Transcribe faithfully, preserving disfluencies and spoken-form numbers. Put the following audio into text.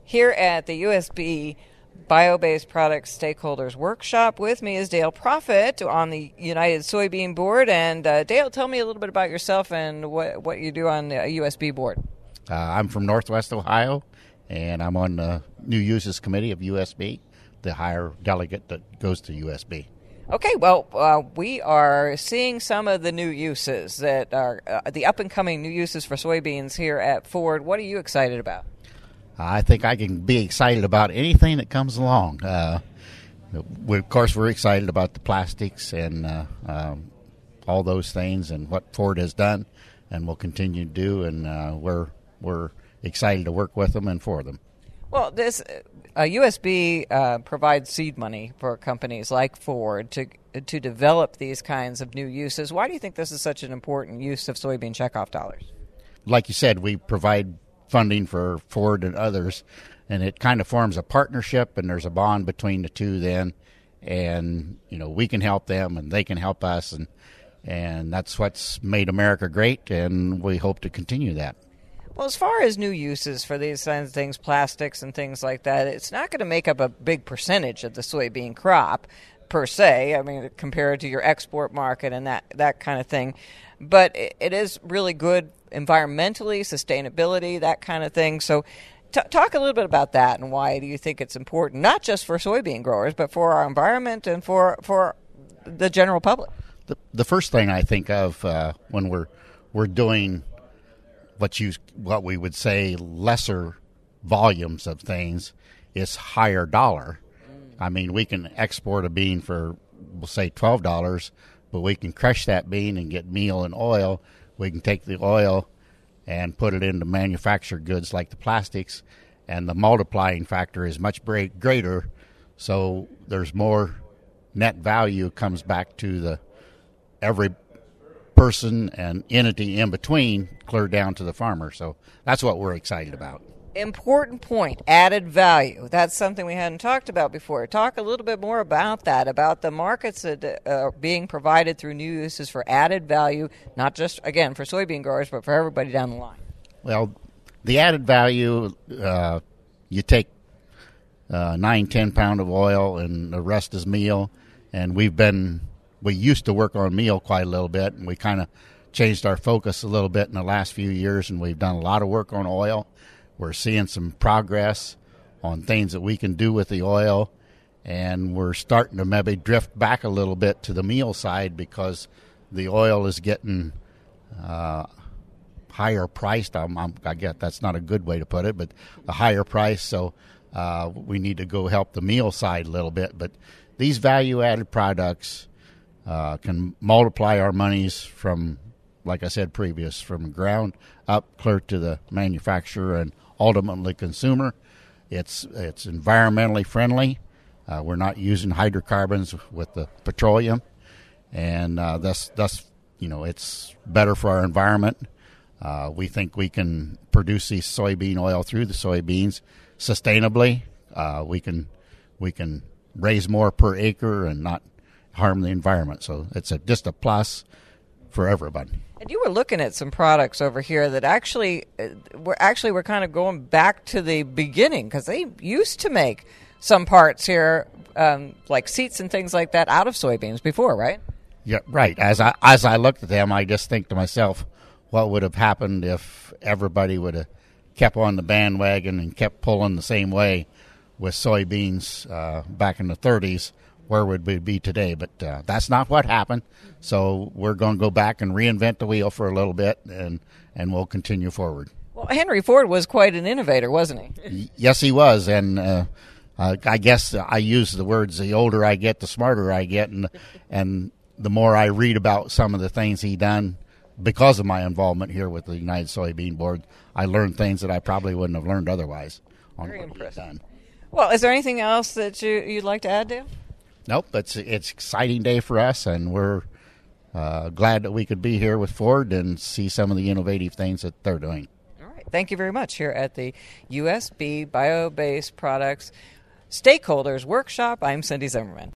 here at the U S B Bio-Based Products Stakeholders Workshop. With me is Dale Proffitt on the United Soybean Board. And uh, Dale, tell me a little bit about yourself and what, what you do on the U S B board. Uh, I'm from Northwest Ohio, and I'm on the New Uses Committee of U S B, the higher delegate that goes to U S B. Okay, well, uh, we are seeing some of the new uses that are uh, the up-and-coming new uses for soybeans here at Ford. What are you excited about? I think I can be excited about anything that comes along. Uh, we, of course, we're excited about the plastics and uh, um, all those things and what Ford has done and will continue to do, and uh, we're we're excited to work with them and for them. Well, this uh, U S B uh, provides seed money for companies like Ford to to develop these kinds of new uses. Why do you think this is such an important use of soybean checkoff dollars? Like you said, we provide funding for Ford and others, and it kind of forms a partnership, and there's a bond between the two then, and you know we can help them and they can help us, and and that's what's made America great, and we hope to continue that. Well, as far as new uses for these kinds of things, plastics and things like that, it's not going to make up a big percentage of the soybean crop per se. I mean, compared to your export market and that, that kind of thing. But it, it is really good environmentally, sustainability, that kind of thing. So t- talk a little bit about that, and why do you think it's important, not just for soybean growers, but for our environment and for for the general public? The, the first thing I think of uh, when we're we're doing what you what we would say lesser volumes of things is higher dollar. I mean, we can export a bean for, we'll say, twelve dollars, but we can crush that bean and get meal and oil. We can take the oil and put it into manufactured goods like the plastics, and the multiplying factor is much greater, so there's more net value comes back to the every person and entity in between, clear down to the farmer. So that's what we're excited about. Important point, added value. That's something we hadn't talked about before. Talk a little bit more about that, about the markets that are being provided through new uses for added value, not just, again, for soybean growers, but for everybody down the line. Well, the added value, uh, you take uh, nine, ten pound of oil, and the rest is meal, and we've been We used to work on meal quite a little bit, and we kind of changed our focus a little bit in the last few years, and we've done a lot of work on oil. We're seeing some progress on things that we can do with the oil, and we're starting to maybe drift back a little bit to the meal side because the oil is getting uh, higher priced. I'm, I'm, I guess that's not a good way to put it, but the higher price, so uh, we need to go help the meal side a little bit. But these value-added products Uh, can multiply our monies from, like I said previous, from ground up clear to the manufacturer and ultimately consumer. It's it's environmentally friendly. Uh, we're not using hydrocarbons with the petroleum, and uh, thus, thus, you know, it's better for our environment. Uh, we think we can produce these soybean oil through the soybeans sustainably. Uh, we can we can raise more per acre and not harm the environment. So it's a, just a plus for everybody. And you were looking at some products over here that actually uh, we're actually we're kind of going back to the beginning, because they used to make some parts here, um, like seats and things like that, out of soybeans before, right? Yeah, right. As I as I looked at them, I just think to myself, what would have happened if everybody would have kept on the bandwagon and kept pulling the same way with soybeans uh, back in the thirties? Where would we be today? But uh, that's not what happened. So we're going to go back and reinvent the wheel for a little bit, and, and we'll continue forward. Well, Henry Ford was quite an innovator, wasn't he? Yes, he was. And uh, uh, I guess I use the words, the older I get, the smarter I get. And, and the more I read about some of the things he done, because of my involvement here with the United Soybean Board, I learned things that I probably wouldn't have learned otherwise on Very what he's impressive. done. Well, is there anything else that you, you'd like to add, Dale? Nope, it's it's an exciting day for us, and we're uh, glad that we could be here with Ford and see some of the innovative things that they're doing. All right. Thank you very much here at the U S B Bio-Based Products Stakeholders Workshop. I'm Cindy Zimmerman.